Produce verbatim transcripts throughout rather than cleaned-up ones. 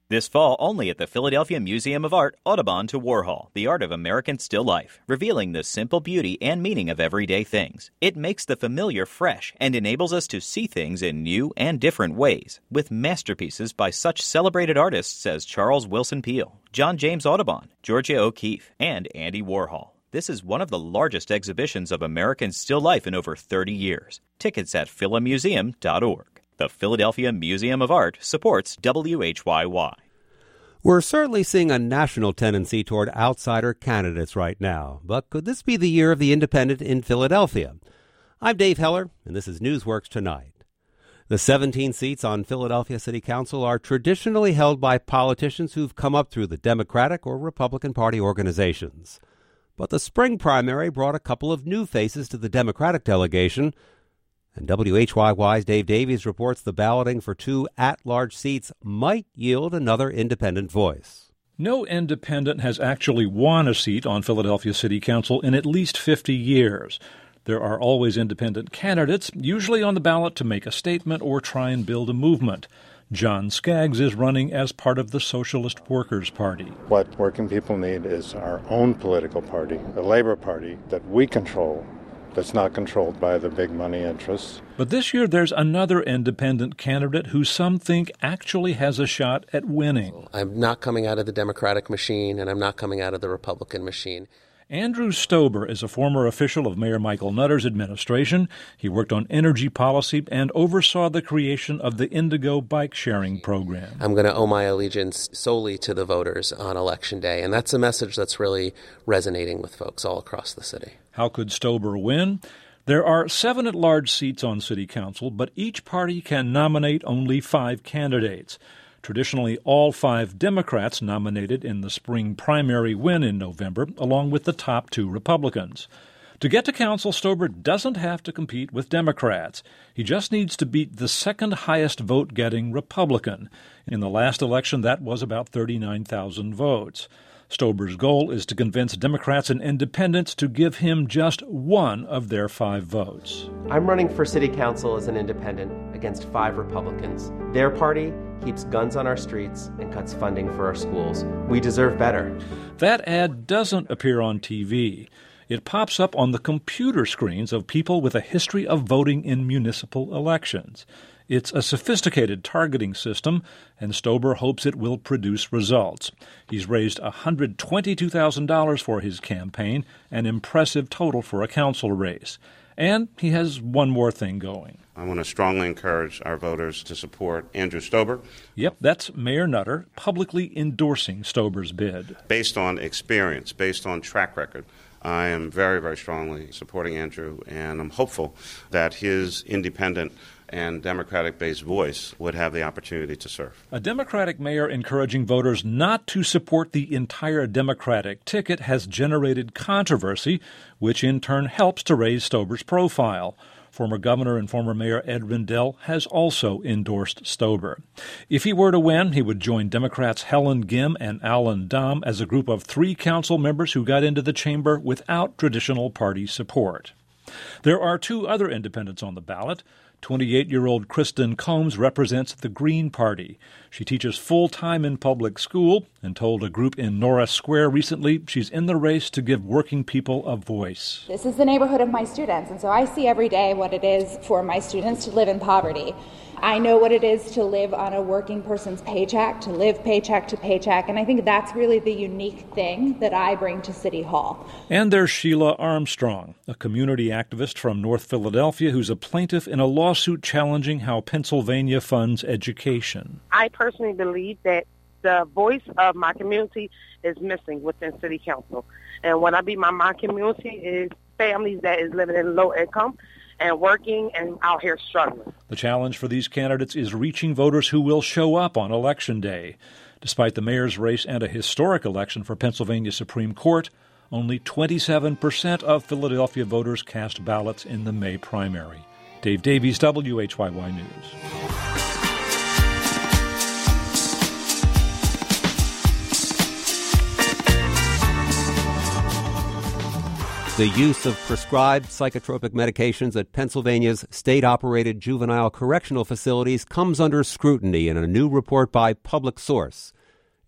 This fall, only at the Philadelphia Museum of Art, Audubon to Warhol, The Art of American Still Life, revealing the simple beauty and meaning of everyday things. It makes the familiar fresh and enables us to see things in new and different ways, with masterpieces by such celebrated artists as Charles Willson Peale, John James Audubon, Georgia O'Keeffe, and Andy Warhol. This is one of the largest exhibitions of American still life in over thirty years. Tickets at phila museum dot org. The Philadelphia Museum of Art supports W H Y Y. We're certainly seeing a national tendency toward outsider candidates right now, but could this be the year of the independent in Philadelphia? I'm Dave Heller, and this is Newsworks Tonight. The seventeen seats on Philadelphia City Council are traditionally held by politicians who've come up through the Democratic or Republican Party organizations. But the spring primary brought a couple of new faces to the Democratic delegation, and W H Y Y's Dave Davies reports the balloting for two at-large seats might yield another independent voice. No independent has actually won a seat on Philadelphia City Council in at least fifty years. There are always independent candidates, usually on the ballot to make a statement or try and build a movement. John Skaggs is running as part of the Socialist Workers' Party. What working people need is our own political party, the Labor Party, that we control, that's not controlled by the big money interests. But this year there's another independent candidate who some think actually has a shot at winning. I'm not coming out of the Democratic machine, and I'm not coming out of the Republican machine. Andrew Stober is a former official of Mayor Michael Nutter's administration. He worked on energy policy and oversaw the creation of the Indigo bike-sharing program. I'm going to owe my allegiance solely to the voters on Election Day, and that's a message that's really resonating with folks all across the city. How could Stober win? There are seven at-large seats on City Council, but each party can nominate only five candidates. Traditionally, all five Democrats nominated in the spring primary win in November, along with the top two Republicans. To get to council, Stober doesn't have to compete with Democrats. He just needs to beat the second highest vote-getting Republican. In the last election, that was about thirty-nine thousand votes. Stober's goal is to convince Democrats and independents to give him just one of their five votes. I'm running for city council as an independent against five Republicans. Their party keeps guns on our streets and cuts funding for our schools. We deserve better. That ad doesn't appear on T V. It pops up on the computer screens of people with a history of voting in municipal elections. It's a sophisticated targeting system, and Stober hopes it will produce results. He's raised one hundred twenty-two thousand dollars for his campaign, an impressive total for a council race. And he has one more thing going. I want to strongly encourage our voters to support Andrew Stober. Yep, that's Mayor Nutter publicly endorsing Stober's bid. Based on experience, based on track record, I am very, very strongly supporting Andrew, and I'm hopeful that his independent and Democratic-based voice would have the opportunity to serve. A Democratic mayor encouraging voters not to support the entire Democratic ticket has generated controversy, which in turn helps to raise Stober's profile. Former Governor and former Mayor Ed Rendell has also endorsed Stober. If he were to win, he would join Democrats Helen Gim and Alan Dom as a group of three council members who got into the chamber without traditional party support. There are two other independents on the ballot. twenty-eight-year-old Kristen Combs represents the Green Party. She teaches full-time in public school and told a group in Norris Square recently she's in the race to give working people a voice. This is the neighborhood of my students, and so I see every day what it is for my students to live in poverty. I know what it is to live on a working person's paycheck, to live paycheck to paycheck, and I think that's really the unique thing that I bring to City Hall. And there's Sheila Armstrong, a community activist from North Philadelphia who's a plaintiff in a lawsuit challenging how Pennsylvania funds education. I personally believe that the voice of my community is missing within City Council. And what I mean by my community is families that is living in low income and working and out here struggling. The challenge for these candidates is reaching voters who will show up on Election Day. Despite the mayor's race and a historic election for Pennsylvania Supreme Court, only twenty-seven percent of Philadelphia voters cast ballots in the May primary. Dave Davies, W H Y Y News. The use of prescribed psychotropic medications at Pennsylvania's state-operated juvenile correctional facilities comes under scrutiny in a new report by Public Source.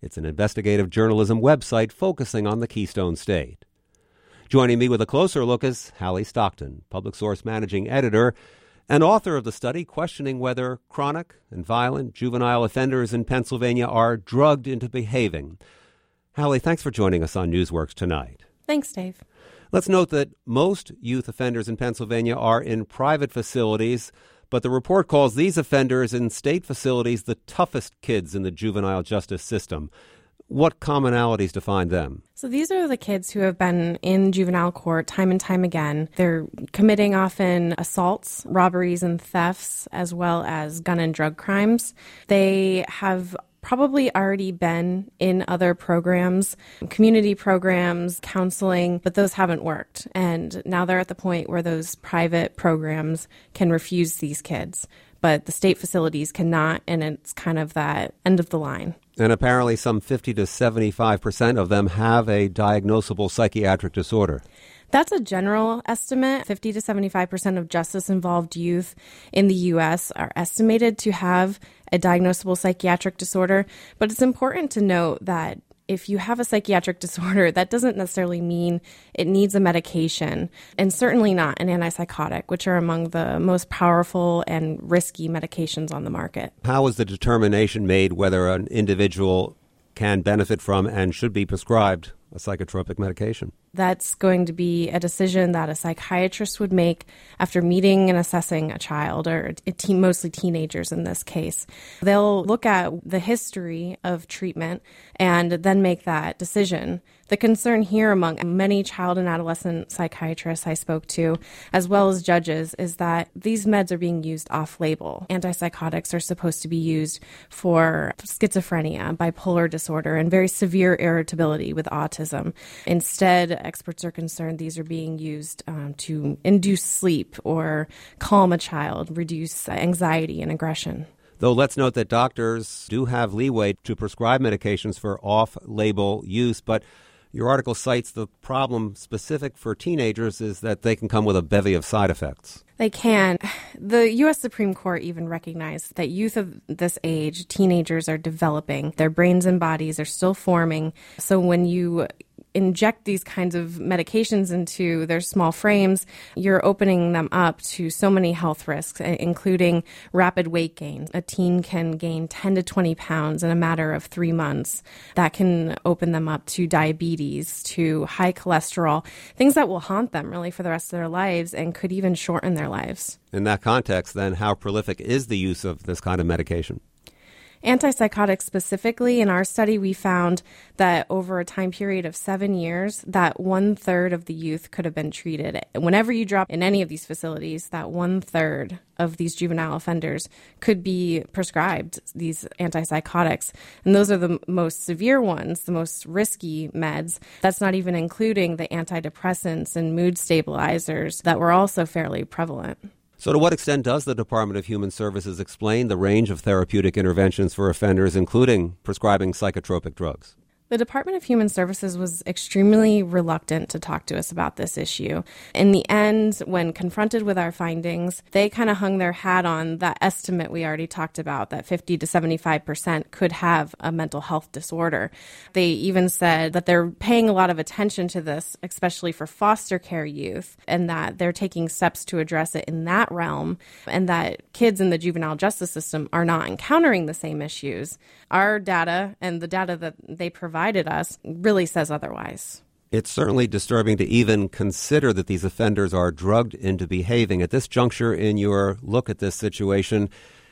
It's an investigative journalism website focusing on the Keystone State. Joining me with a closer look is Hallie Stockton, Public Source Managing Editor and author of the study questioning whether chronic and violent juvenile offenders in Pennsylvania are drugged into behaving. Hallie, thanks for joining us on Newsworks tonight. Thanks, Dave. Let's note that most youth offenders in Pennsylvania are in private facilities, but the report calls these offenders in state facilities the toughest kids in the juvenile justice system. What commonalities define them? So these are the kids who have been in juvenile court time and time again. They're committing often assaults, robberies, and thefts, as well as gun and drug crimes. They have probably already been in other programs, community programs, counseling, but those haven't worked. And now they're at the point where those private programs can refuse these kids, but the state facilities cannot, and it's kind of that end of the line. And apparently some fifty to seventy-five percent of them have a diagnosable psychiatric disorder. That's a general estimate. fifty to seventy-five percent of justice-involved youth in the U S are estimated to have a diagnosable psychiatric disorder. But it's important to note that if you have a psychiatric disorder, that doesn't necessarily mean it needs a medication, and certainly not an antipsychotic, which are among the most powerful and risky medications on the market. How is the determination made whether an individual can benefit from and should be prescribed a psychotropic medication? That's going to be a decision that a psychiatrist would make after meeting and assessing a child, or a teen, mostly teenagers in this case. They'll look at the history of treatment and then make that decision. The concern here among many child and adolescent psychiatrists I spoke to, as well as judges, is that these meds are being used off-label. Antipsychotics are supposed to be used for schizophrenia, bipolar disorder, and very severe irritability with autism. Instead, experts are concerned these are being used um, to induce sleep or calm a child, reduce anxiety and aggression. Though let's note that doctors do have leeway to prescribe medications for off-label use, but your article cites the problem specific for teenagers is that they can come with a bevy of side effects. They can. The U S Supreme Court even recognized that youth of this age, teenagers, are developing. Their brains and bodies are still forming. So when you inject these kinds of medications into their small frames, you're opening them up to so many health risks, including rapid weight gain. A teen can gain ten to twenty pounds in a matter of three months. That can open them up to diabetes, to high cholesterol, things that will haunt them really for the rest of their lives and could even shorten their lives. In that context, then, how prolific is the use of this kind of medication? Antipsychotics specifically, in our study, we found that over a time period of seven years, that one-third of the youth could have been treated. Whenever you drop in any of these facilities, that one-third of these juvenile offenders could be prescribed these antipsychotics. And those are the most severe ones, the most risky meds. That's not even including the antidepressants and mood stabilizers that were also fairly prevalent. So to what extent does the Department of Human Services explain the range of therapeutic interventions for offenders, including prescribing psychotropic drugs? The Department of Human Services was extremely reluctant to talk to us about this issue. In the end, when confronted with our findings, they kind of hung their hat on that estimate we already talked about, that fifty to seventy-five percent could have a mental health disorder. They even said that they're paying a lot of attention to this, especially for foster care youth, and that they're taking steps to address it in that realm, and that kids in the juvenile justice system are not encountering the same issues. Our data and the data that they provide us really says otherwise. It's certainly disturbing to even consider that these offenders are drugged into behaving. At this juncture in your look at this situation,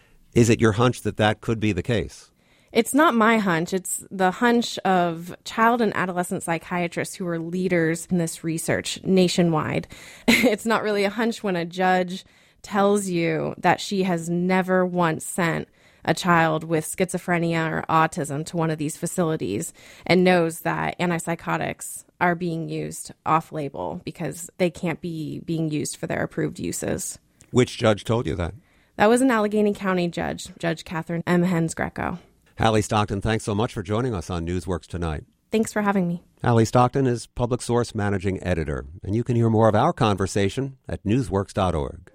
is it your hunch that that could be the case? It's not my hunch. It's the hunch of child and adolescent psychiatrists who are leaders in this research nationwide. It's not really a hunch when a judge tells you that she has never once sent a child with schizophrenia or autism to one of these facilities and knows that antipsychotics are being used off-label because they can't be being used for their approved uses. Which judge told you that? That was an Allegheny County judge, Judge Catherine M. Hens-Greco. Hallie Stockton, thanks so much for joining us on Newsworks tonight. Thanks for having me. Hallie Stockton is Public Source Managing Editor, and you can hear more of our conversation at newsworks dot org.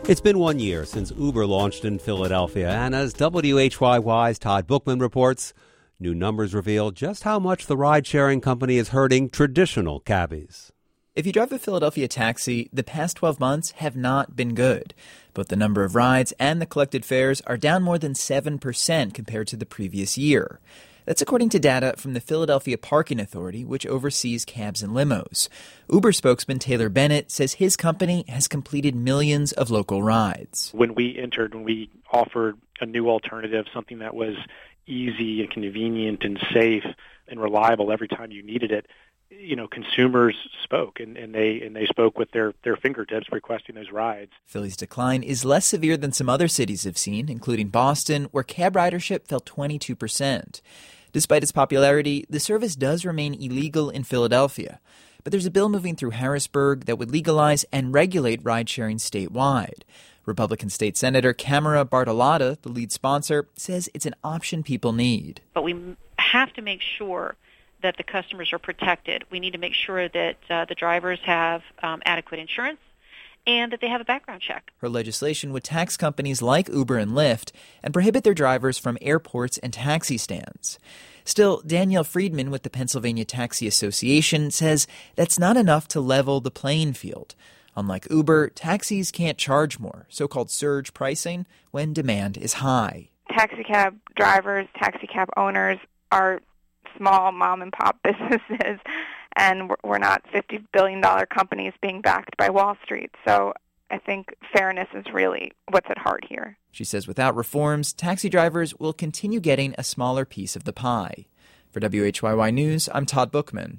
It's been one year since Uber launched in Philadelphia, and as W H Y Y's Todd Bookman reports, new numbers reveal just how much the ride-sharing company is hurting traditional cabbies. If you drive a Philadelphia taxi, the past twelve months have not been good. Both the number of rides and the collected fares are down more than seven percent compared to the previous year. That's according to data from the Philadelphia Parking Authority, which oversees cabs and limos. Uber spokesman Taylor Bennett says his company has completed millions of local rides. When we entered, when we offered a new alternative, something that was easy and convenient and safe and reliable every time you needed it, you know, consumers spoke, and, and they and they spoke with their, their fingertips requesting those rides. Philly's decline is less severe than some other cities have seen, including Boston, where cab ridership fell twenty-two percent. Despite its popularity, the service does remain illegal in Philadelphia. But there's a bill moving through Harrisburg that would legalize and regulate ride-sharing statewide. Republican State Senator Camara Bartolotta, the lead sponsor, says it's an option people need. But we have to make sure that the customers are protected. We need to make sure that uh, the drivers have um, adequate insurance and that they have a background check. Her legislation would tax companies like Uber and Lyft and prohibit their drivers from airports and taxi stands. Still, Danielle Friedman with the Pennsylvania Taxi Association says that's not enough to level the playing field. Unlike Uber, taxis can't charge more, so-called surge pricing, when demand is high. Taxi cab drivers, taxi cab owners are small mom-and-pop businesses, and we're not fifty billion dollars companies being backed by Wall Street. So I think fairness is really what's at heart here. She says without reforms, taxi drivers will continue getting a smaller piece of the pie. For W H Y Y News, I'm Todd Bookman.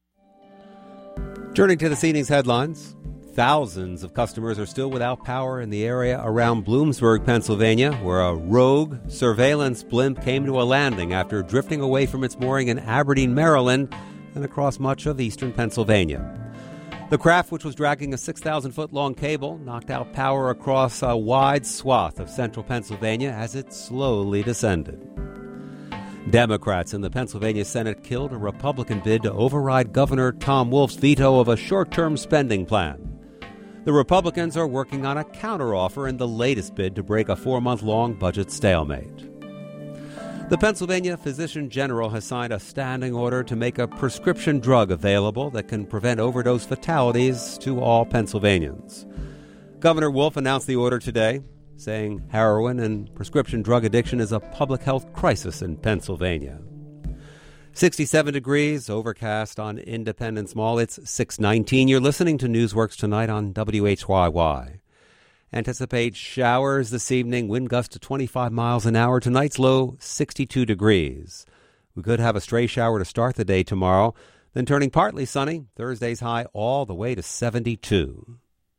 Turning to this evening's headlines, thousands of customers are still without power in the area around Bloomsburg, Pennsylvania, where a rogue surveillance blimp came to a landing after drifting away from its mooring in Aberdeen, Maryland, and across much of eastern Pennsylvania. The craft, which was dragging a six thousand foot long cable, knocked out power across a wide swath of central Pennsylvania as it slowly descended. Democrats in the Pennsylvania Senate killed a Republican bid to override Governor Tom Wolf's veto of a short-term spending plan. The Republicans are working on a counteroffer in the latest bid to break a four-month-long budget stalemate. The Pennsylvania Physician General has signed a standing order to make a prescription drug available that can prevent overdose fatalities to all Pennsylvanians. Governor Wolf announced the order today, saying heroin and prescription drug addiction is a public health crisis in Pennsylvania. sixty-seven degrees, overcast on Independence Mall. It's six nineteen. You're listening to Newsworks tonight on W H Y Y. Anticipate showers this evening, wind gusts to twenty-five miles an hour. Tonight's low, sixty-two degrees. We could have a stray shower to start the day tomorrow, then turning partly sunny. Thursday's high all the way to seventy-two.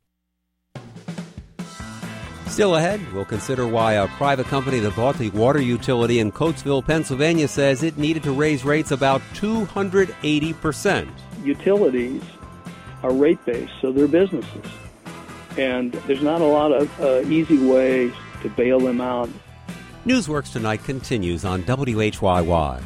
Still ahead, we'll consider why a private company that bought the water utility in Coatesville, Pennsylvania, says it needed to raise rates about two hundred eighty percent. Utilities are rate-based, so they're businesses. And there's not a lot of uh, easy ways to bail them out. Newsworks Tonight continues on W H Y Y.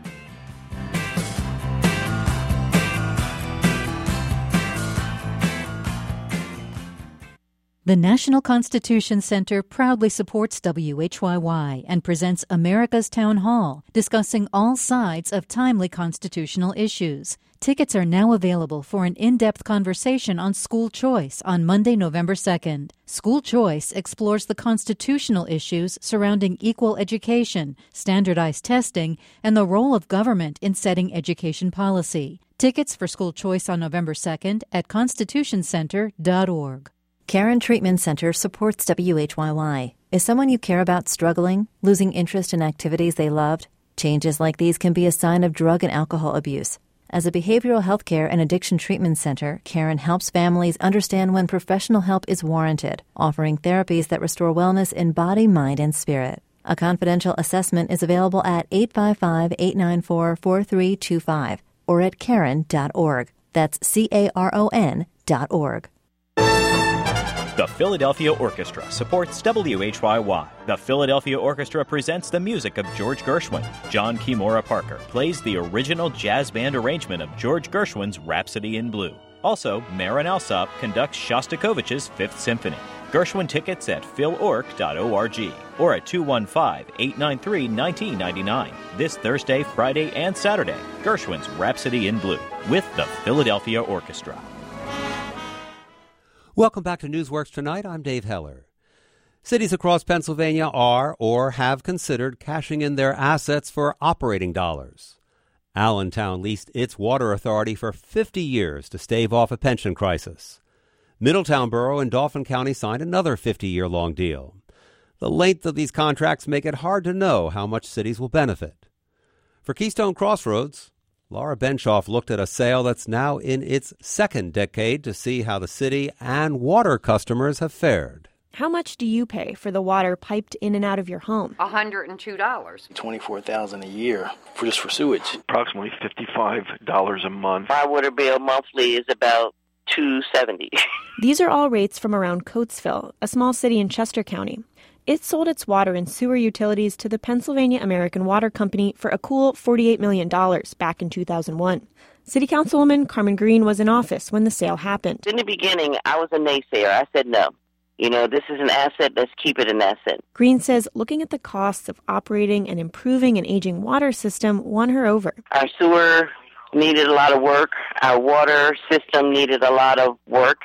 The National Constitution Center proudly supports W H Y Y and presents America's Town Hall, discussing all sides of timely constitutional issues. Tickets are now available for an in-depth conversation on school choice on Monday, November second. School Choice explores the constitutional issues surrounding equal education, standardized testing, and the role of government in setting education policy. Tickets for School Choice on November second at constitution center dot org. Caron Treatment Center supports W H Y Y. Is someone you care about struggling, losing interest in activities they loved? Changes like these can be a sign of drug and alcohol abuse. As a behavioral health care and addiction treatment center, Caron helps families understand when professional help is warranted, offering therapies that restore wellness in body, mind, and spirit. A confidential assessment is available at eight five five, eight nine four, four three two five or at caron dot org. That's C A R O N dot org. The Philadelphia Orchestra supports W H Y Y. The Philadelphia Orchestra presents the music of George Gershwin. John Kimura Parker plays the original jazz band arrangement of George Gershwin's Rhapsody in Blue. Also, Marin Alsop conducts Shostakovich's Fifth Symphony. Gershwin tickets at phil ork dot org or at two one five, eight nine three, one nine nine nine. This Thursday, Friday, and Saturday, Gershwin's Rhapsody in Blue with the Philadelphia Orchestra. Welcome back to Newsworks Tonight. I'm Dave Heller. Cities across Pennsylvania are or have considered cashing in their assets for operating dollars. Allentown leased its water authority for fifty years to stave off a pension crisis. Middletown Borough and Dauphin County signed another fifty-year-long deal. The length of these contracts make it hard to know how much cities will benefit. For Keystone Crossroads, Laura Benshoff looked at a sale that's now in its second decade to see how the city and water customers have fared. How much do you pay for the water piped in and out of your home? one hundred two dollars. twenty-four thousand dollars a year for just for sewage. Approximately fifty-five dollars a month. My water bill monthly is about two hundred seventy dollars. These are all rates from around Coatesville, a small city in Chester County. It sold its water and sewer utilities to the Pennsylvania American Water Company for a cool forty-eight million dollars back in two thousand one. City Councilwoman Carmen Green was in office when the sale happened. In the beginning, I was a naysayer. I said no. You know, this is an asset. Let's keep it an asset. Green says looking at the costs of operating and improving an aging water system won her over. Our sewer needed a lot of work. Our water system needed a lot of work,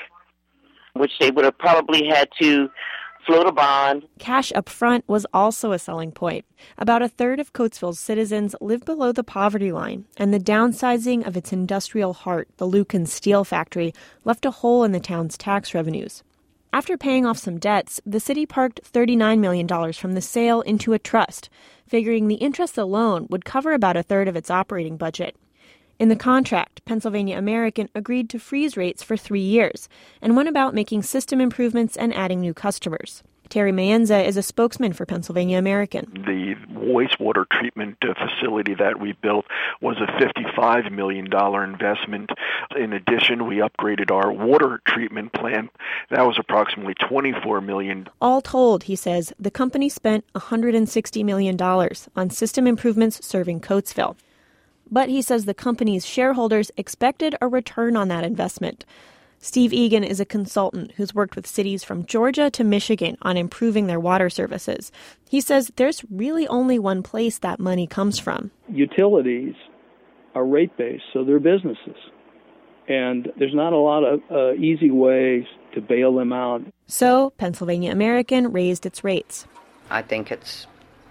which they would have probably had to float a bond. Cash up front was also a selling point. About a third of Coatesville's citizens live below the poverty line, and the downsizing of its industrial heart, the Lucan Steel Factory, left a hole in the town's tax revenues. After paying off some debts, the city parked thirty-nine million dollars from the sale into a trust, figuring the interest alone would cover about a third of its operating budget. In the contract, Pennsylvania American agreed to freeze rates for three years and went about making system improvements and adding new customers. Terry Mayenza is a spokesman for Pennsylvania American. The wastewater treatment facility that we built was a fifty-five million dollars investment. In addition, we upgraded our water treatment plant. That was approximately twenty-four million dollars. All told, he says, the company spent one hundred sixty million dollars on system improvements serving Coatesville. But he says the company's shareholders expected a return on that investment. Steve Egan is a consultant who's worked with cities from Georgia to Michigan on improving their water services. He says there's really only one place that money comes from. Utilities are rate-based, so they're businesses. And there's not a lot of uh, easy ways to bail them out. So Pennsylvania American raised its rates. I think it's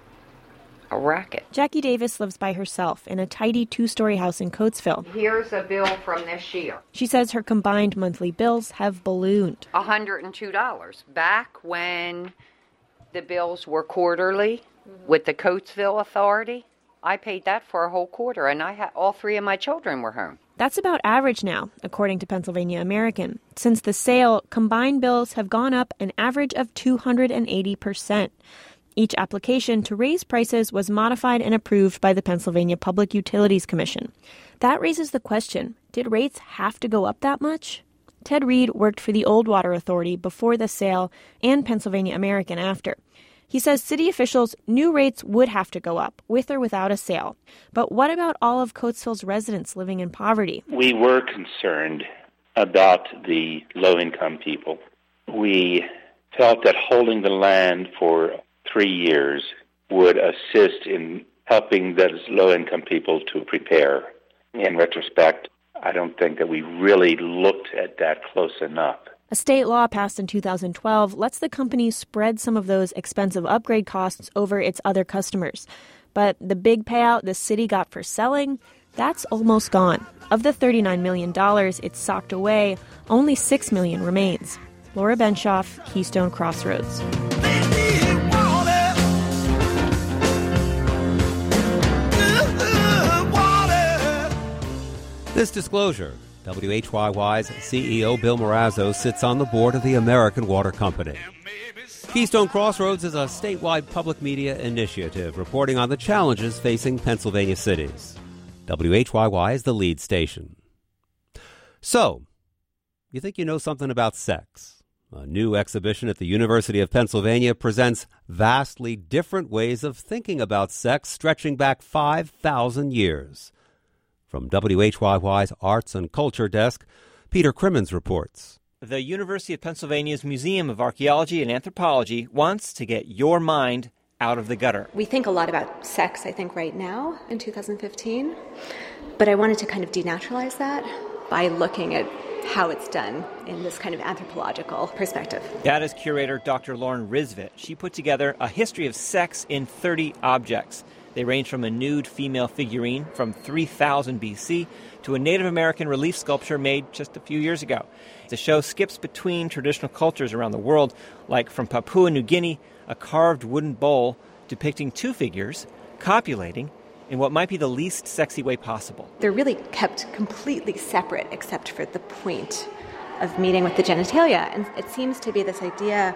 a racket. Jackie Davis lives by herself in a tidy two-story house in Coatesville. Here's a bill from this year. She says her combined monthly bills have ballooned. one hundred two dollars. Back when the bills were quarterly with the Coatesville Authority, I paid that for a whole quarter, and I had all three of my children were home. That's about average now, according to Pennsylvania American. Since the sale, combined bills have gone up an average of two hundred eighty percent. Each application to raise prices was modified and approved by the Pennsylvania Public Utilities Commission. That raises the question, did rates have to go up that much? Ted Reed worked for the Old Water Authority before the sale and Pennsylvania American after. He says city officials knew rates would have to go up, with or without a sale. But what about all of Coatesville's residents living in poverty? We were concerned about the low-income people. We felt that holding the land for three years would assist in helping those low-income people to prepare. In retrospect, I don't think that we really looked at that close enough. A state law passed in two thousand twelve lets the company spread some of those expensive upgrade costs over its other customers. But the big payout the city got for selling, that's almost gone. Of the thirty-nine million dollars it socked away, only six million dollars remains. Laura Benshoff, Keystone Crossroads. This disclosure, W H Y Y's C E O Bill Morazzo sits on the board of the American Water Company. Keystone Crossroads is a statewide public media initiative reporting on the challenges facing Pennsylvania cities. W H Y Y is the lead station. So, you think you know something about sex? A new exhibition at the University of Pennsylvania presents vastly different ways of thinking about sex stretching back five thousand years. From W H Y Y's Arts and Culture Desk, Peter Crimmins reports. The University of Pennsylvania's Museum of Archaeology and Anthropology wants to get your mind out of the gutter. We think a lot about sex, I think, right now in two thousand fifteen, but I wanted to kind of denaturalize that by looking at how it's done in this kind of anthropological perspective. That is curator Doctor Lauren Rizvit. She put together a history of sex in thirty objects. They range from a nude female figurine from three thousand B C to a Native American relief sculpture made just a few years ago. The show skips between traditional cultures around the world, like from Papua New Guinea, a carved wooden bowl depicting two figures copulating in what might be the least sexy way possible. They're really kept completely separate except for the point of meeting with the genitalia. And it seems to be this idea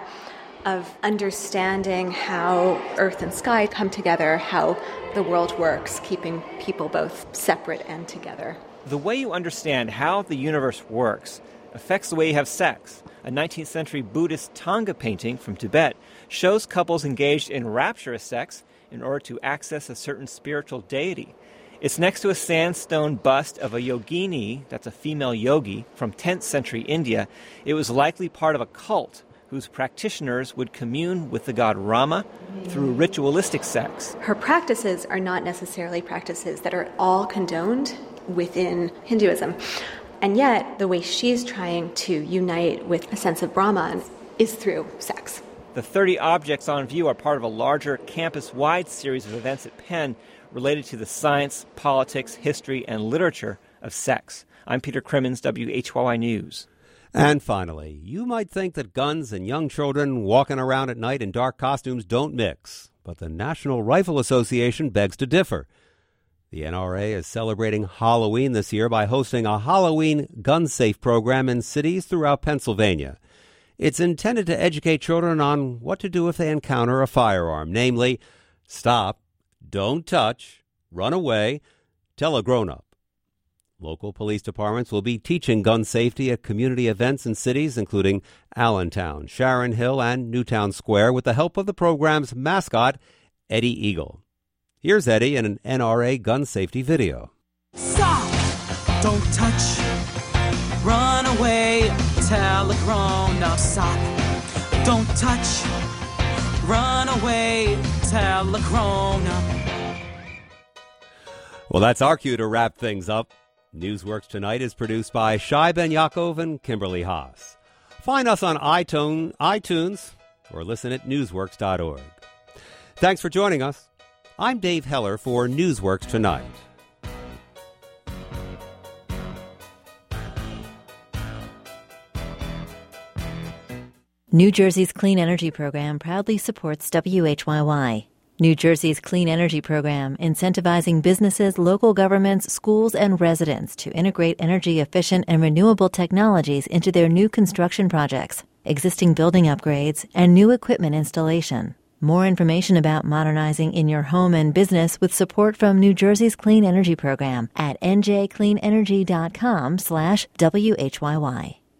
of understanding how earth and sky come together, how the world works, keeping people both separate and together. The way you understand how the universe works affects the way you have sex. A nineteenth century Buddhist Thangka painting from Tibet shows couples engaged in rapturous sex in order to access a certain spiritual deity. It's next to a sandstone bust of a yogini, that's a female yogi, from tenth century India. It was likely part of a cult whose practitioners would commune with the god Rama through ritualistic sex. Her practices are not necessarily practices that are all condoned within Hinduism. And yet, the way she's trying to unite with a sense of Brahman is through sex. The thirty objects on view are part of a larger campus-wide series of events at Penn related to the science, politics, history, and literature of sex. I'm Peter Crimmins, W H Y Y News. And finally, you might think that guns and young children walking around at night in dark costumes don't mix, but the National Rifle Association begs to differ. The N R A is celebrating Halloween this year by hosting a Halloween gun-safe program in cities throughout Pennsylvania. It's intended to educate children on what to do if they encounter a firearm, namely, stop, don't touch, run away, tell a grown-up. Local police departments will be teaching gun safety at community events in cities including Allentown, Sharon Hill, and Newtown Square with the help of the program's mascot, Eddie Eagle. Here's Eddie in an N R A gun safety video. Stop! Don't touch, run away, tell a grown-up. Stop, don't touch, run away, tell a grown-up. Well, that's our cue to wrap things up. Newsworks Tonight is produced by Shai Ben Yaakov and Kimberly Haas. Find us on iTunes, iTunes or listen at newsworks dot org. Thanks for joining us. I'm Dave Heller for Newsworks Tonight. New Jersey's Clean Energy Program proudly supports W H Y Y. New Jersey's Clean Energy Program, incentivizing businesses, local governments, schools, and residents to integrate energy-efficient and renewable technologies into their new construction projects, existing building upgrades, and new equipment installation. More information about modernizing in your home and business with support from New Jersey's Clean Energy Program at n j clean energy dot com slash W H Y Y.